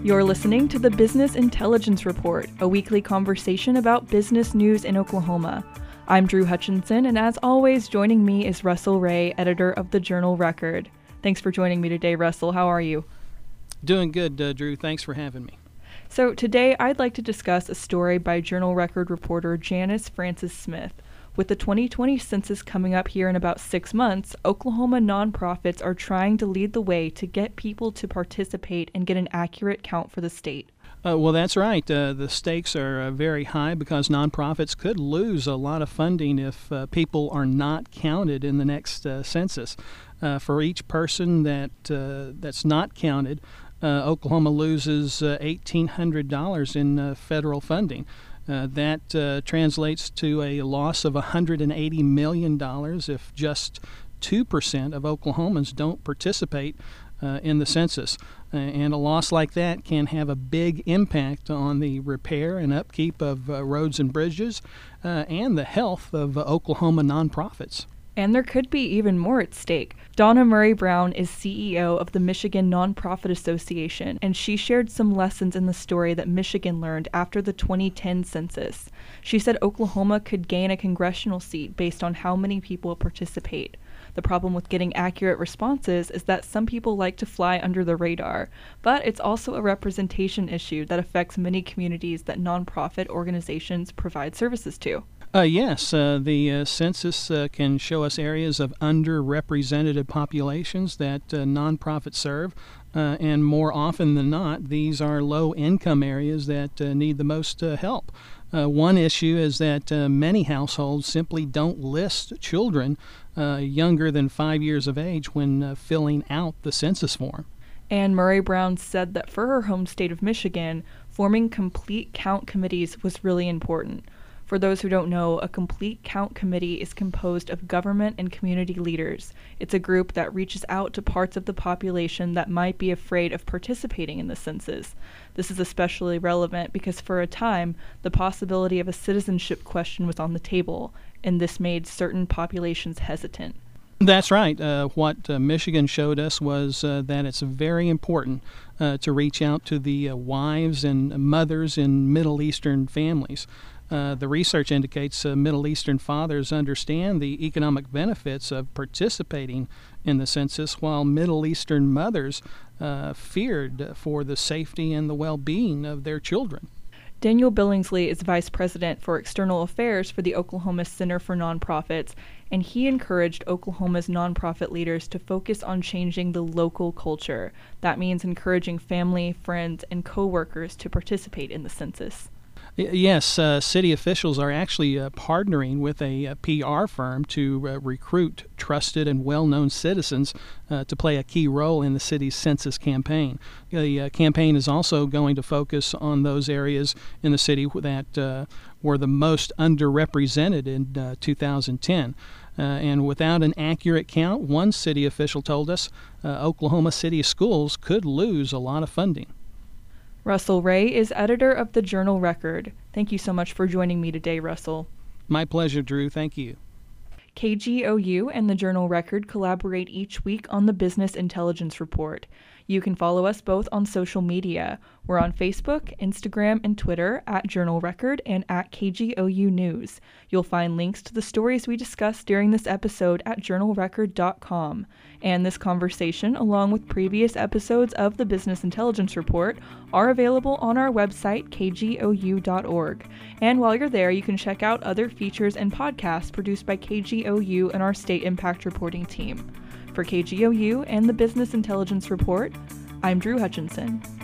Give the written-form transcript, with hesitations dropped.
You're listening to the Business Intelligence Report, a weekly conversation about business news in Oklahoma. I'm Drew Hutchinson, and as always, joining me is Russell Ray, editor of the Journal Record. Thanks for joining me today, Russell. How are you? Doing good, Drew. Thanks for having me. So today, I'd like to discuss a story by Journal Record reporter Janice Francis Smith. With the 2020 census coming up here in about 6 months, Oklahoma nonprofits are trying to lead the way to get people to participate and get an accurate count for the state. Well, that's right. The stakes are very high because nonprofits could lose a lot of funding if people are not counted in the next census. For each person that's not counted, Oklahoma loses $1,800 in federal funding. That translates to a loss of $180 million if just 2% of Oklahomans don't participate in the census. And a loss like that can have a big impact on the repair and upkeep of roads and bridges and the health of Oklahoma nonprofits. And there could be even more at stake. Donna Murray Brown is CEO of the Michigan Nonprofit Association, and she shared some lessons in the story that Michigan learned after the 2010 census. She said Oklahoma could gain a congressional seat based on how many people participate. The problem with getting accurate responses is that some people like to fly under the radar, but it's also a representation issue that affects many communities that nonprofit organizations provide services to. Yes, the census can show us areas of underrepresented populations that nonprofits serve, and more often than not, these are low-income areas that need the most help. One issue is that many households simply don't list children younger than 5 years of age when filling out the census form. And Murray Brown said that for her home state of Michigan, forming complete count committees was really important. For those who don't know, a complete count committee is composed of government and community leaders. It's a group that reaches out to parts of the population that might be afraid of participating in the census. This is especially relevant because for a time, the possibility of a citizenship question was on the table, and this made certain populations hesitant. That's right. What Michigan showed us was that it's very important to reach out to the wives and mothers in Middle Eastern families. The research indicates Middle Eastern fathers understand the economic benefits of participating in the census, while Middle Eastern mothers feared for the safety and the well-being of their children. Daniel Billingsley is Vice President for External Affairs for the Oklahoma Center for Nonprofits, and he encouraged Oklahoma's nonprofit leaders to focus on changing the local culture. That means encouraging family, friends, and co-workers to participate in the census. Yes, city officials are actually partnering with a PR firm to recruit trusted and well-known citizens to play a key role in the city's census campaign. The campaign is also going to focus on those areas in the city that were the most underrepresented in 2010. And without an accurate count, one city official told us Oklahoma City schools could lose a lot of funding. Russell Ray is editor of the Journal Record. Thank you so much for joining me today, Russell. My pleasure, Drew. Thank you. KGOU and the Journal Record collaborate each week on the Business Intelligence Report. You can follow us both on social media. We're on Facebook, Instagram, and Twitter at Journal Record and at KGOU News. You'll find links to the stories we discussed during this episode at journalrecord.com. And this conversation, along with previous episodes of the Business Intelligence Report, are available on our website, kgou.org. And while you're there, you can check out other features and podcasts produced by KGOU and our State Impact Reporting team. For KGOU and the Business Intelligence Report, I'm Drew Hutchinson.